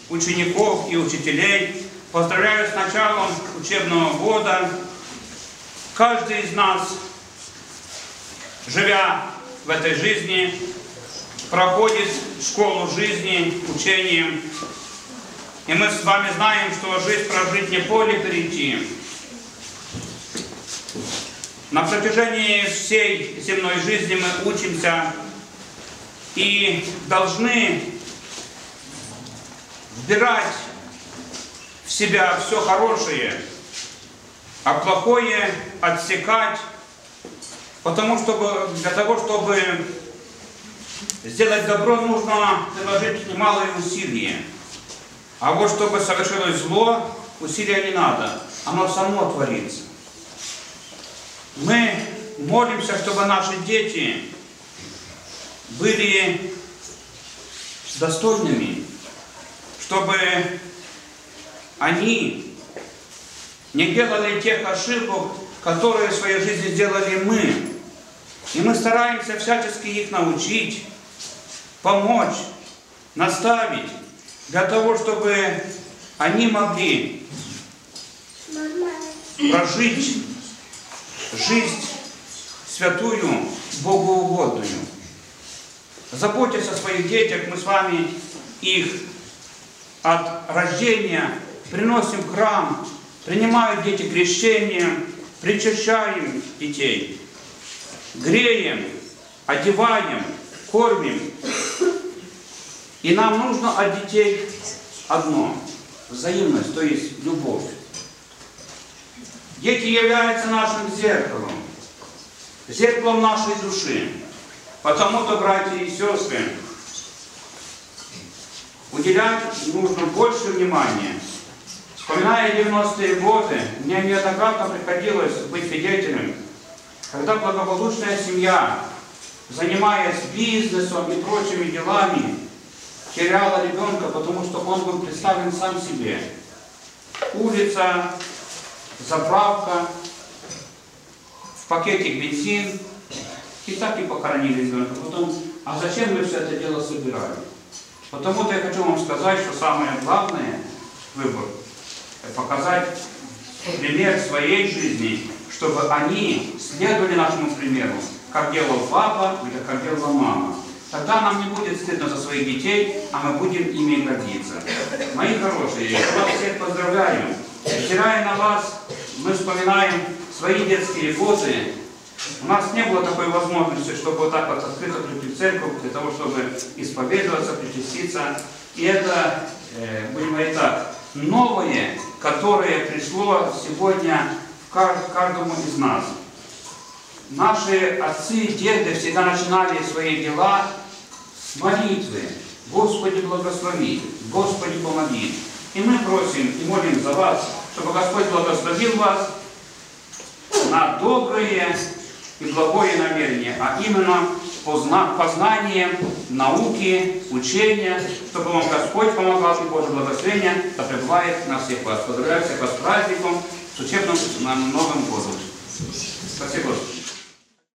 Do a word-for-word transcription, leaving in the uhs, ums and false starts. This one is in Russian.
учеников и учителей. Поздравляю с началом учебного года. Каждый из нас, живя в этой жизни, проходит школу жизни, учением. И мы с вами знаем, что жизнь прожить не поле перейти. На протяжении всей земной жизни мы учимся и должны вбирать в себя все хорошее, а плохое отсекать, потому что для того, чтобы сделать добро, нужно приложить немалые усилия. А вот чтобы совершилось зло, усилия не надо, оно само творится. Мы молимся, чтобы наши дети были достойными, чтобы они не делали тех ошибок, которые в своей жизни сделали мы. И мы стараемся всячески их научить, помочь, наставить, для того, чтобы они могли прожить жизнь святую, богоугодную. Заботьтесь о своих детях, мы с вами их от рождения приносим в храм, принимают дети крещение, причащаем детей, греем, одеваем, кормим. И нам нужно от детей одно – взаимность, то есть любовь. Дети являются нашим зеркалом, зеркалом нашей души. Потому-то, братья и сестры, уделять нужно больше внимания. Вспоминая девяностые годы, мне неоднократно приходилось быть свидетелем, когда благополучная семья, занимаясь бизнесом и прочими делами, теряла ребенка, потому что он был представлен сам себе. Улица, заправка, в пакетик бензин, и так и похоронили ребенка. Потом, а зачем мы все это дело собирали? Потому-то я хочу вам сказать, что самое главное выбор – показать пример своей жизни, чтобы они следовали нашему примеру, как делал папа или как делала мама. Тогда нам не будет стыдно за своих детей, а мы будем ими гордиться. Мои хорошие, я вас всех поздравляю. Взирая на вас, мы вспоминаем свои детские годы. У нас не было такой возможности, чтобы вот так вот открыто прийти в церковь, для того, чтобы исповедоваться, причаститься. И это, э, будем говорить так, новое, которое пришло сегодня к каждому из нас. Наши отцы и деды всегда начинали свои дела с молитвы. Господи, благослови, Господи, помоги. И мы просим и молим за вас, чтобы Господь благословил вас на добрые и благое намерение, а именно познание, науки, учения, чтобы вам Господь помогал, и Божье благословение да пребывает на всех вас. Поздравляю всех вас с праздником, с учебным Новым годом. Спасибо.